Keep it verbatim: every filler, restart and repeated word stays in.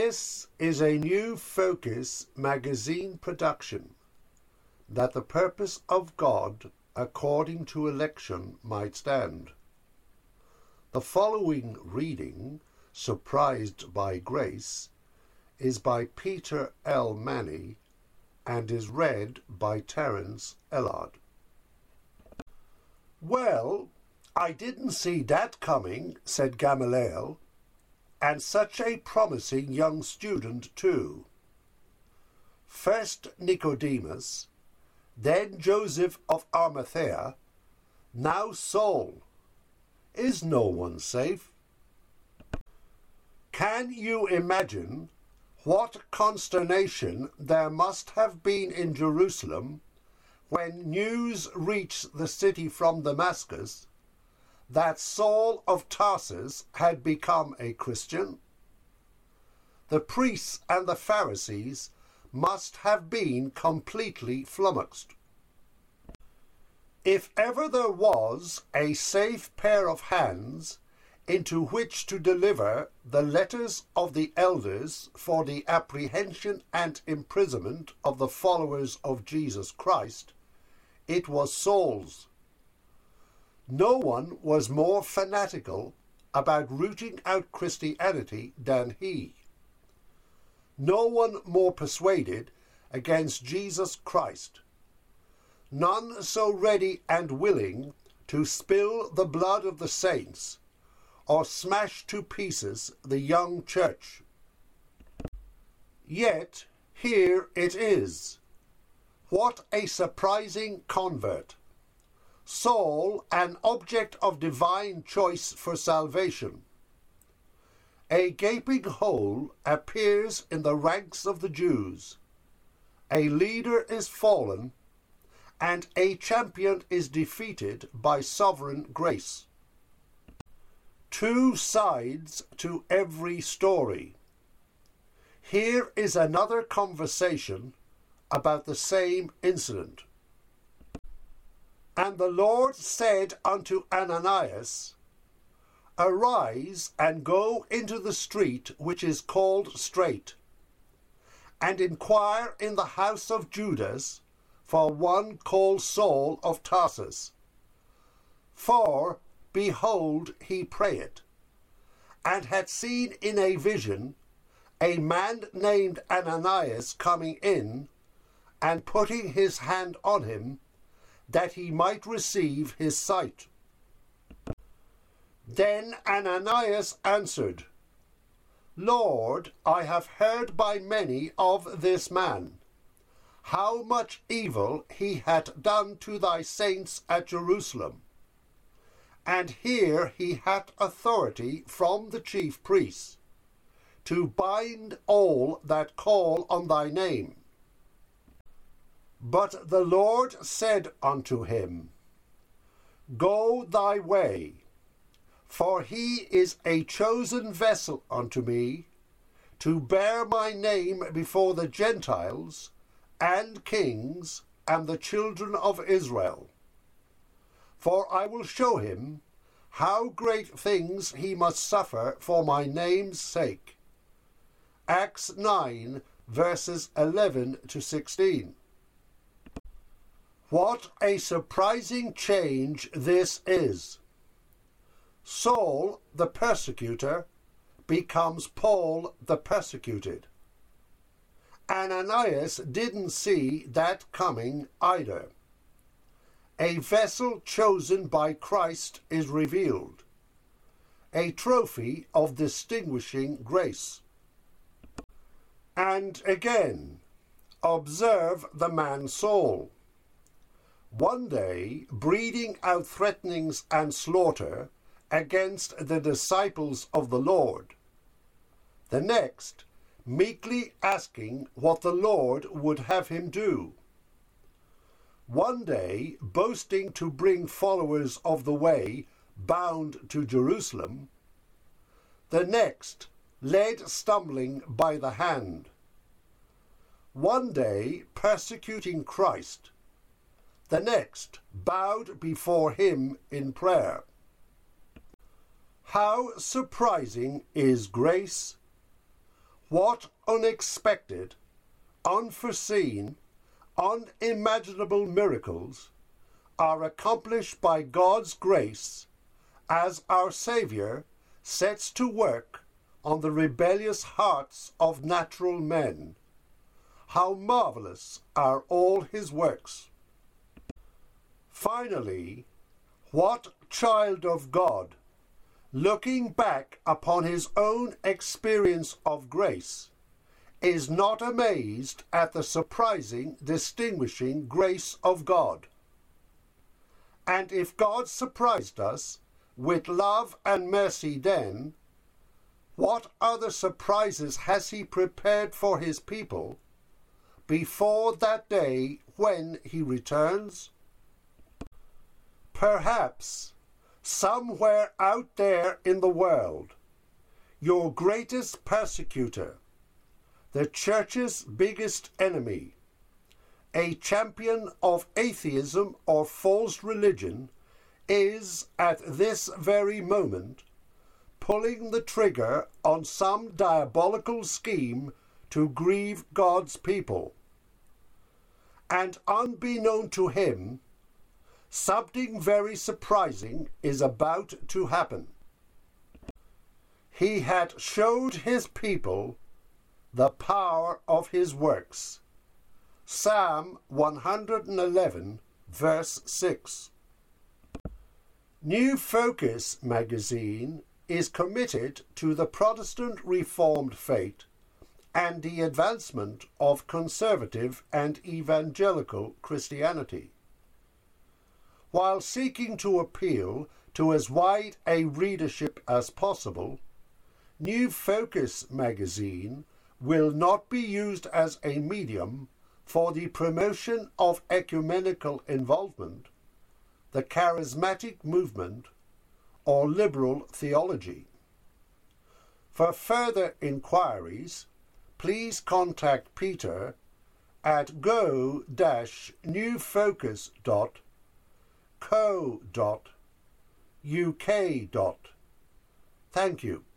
This is a new Focus magazine production, that the purpose of God according to election might stand. The following reading, Surprised by Grace, is by Peter L. Manny and is read by Terence Ellard. "Well, I didn't see that coming," said Gamaliel, "and such a promising young student too. First Nicodemus, then Joseph of Arimathea, now Saul. Is no one safe?" Can you imagine what consternation there must have been in Jerusalem when news reached the city from Damascus that Saul of Tarsus had become a Christian? The priests and the Pharisees must have been completely flummoxed. If ever there was a safe pair of hands into which to deliver the letters of the elders for the apprehension and imprisonment of the followers of Jesus Christ, it was Saul's. No one was more fanatical about rooting out Christianity than he. No one more persuaded against Jesus Christ. None so ready and willing to spill the blood of the saints or smash to pieces the young church. Yet here it is. What a surprising convert! Saul, an object of divine choice for salvation. A gaping hole appears in the ranks of the Jews. A leader is fallen, and a champion is defeated by sovereign grace. Two sides to every story. Here is another conversation about the same incident. "And the Lord said unto Ananias, Arise and go into the street which is called Straight, and inquire in the house of Judas for one called Saul of Tarsus. For, behold, he prayeth, and had seen in a vision a man named Ananias coming in, and putting his hand on him, that he might receive his sight. Then Ananias answered, Lord, I have heard by many of this man, how much evil he hath done to thy saints at Jerusalem. And here he hath authority from the chief priests, to bind all that call on thy name. But the Lord said unto him, Go thy way, for he is a chosen vessel unto me, to bear my name before the Gentiles, and kings, and the children of Israel. For I will show him how great things he must suffer for my name's sake." Acts nine, verses eleven to sixteen. What a surprising change this is! Saul, the persecutor, becomes Paul, the persecuted. Ananias didn't see that coming either. A vessel chosen by Christ is revealed, a trophy of distinguishing grace. And again, observe the man Saul. One day, breathing out threatenings and slaughter against the disciples of the Lord. The next, meekly asking what the Lord would have him do. One day, boasting to bring followers of the way bound to Jerusalem. The next, led stumbling by the hand. One day, persecuting Christ. The next, bowed before him in prayer. How surprising is grace! What unexpected, unforeseen, unimaginable miracles are accomplished by God's grace as our Saviour sets to work on the rebellious hearts of natural men. How marvellous are all his works! Finally, what child of God, looking back upon his own experience of grace, is not amazed at the surprising, distinguishing grace of God? And if God surprised us with love and mercy then, what other surprises has he prepared for his people before that day when he returns? Perhaps somewhere out there in the world, your greatest persecutor, the church's biggest enemy, a champion of atheism or false religion, is at this very moment pulling the trigger on some diabolical scheme to grieve God's people. And unbeknown to him, something very surprising is about to happen. He had showed his people the power of his works. Psalm one hundred eleven, verse six. New Focus magazine is committed to the Protestant Reformed faith and the advancement of conservative and evangelical Christianity. While seeking to appeal to as wide a readership as possible, New Focus magazine will not be used as a medium for the promotion of ecumenical involvement, the charismatic movement, or liberal theology. For further inquiries, please contact Peter at go dash new focus dot co dot uk. Thank you.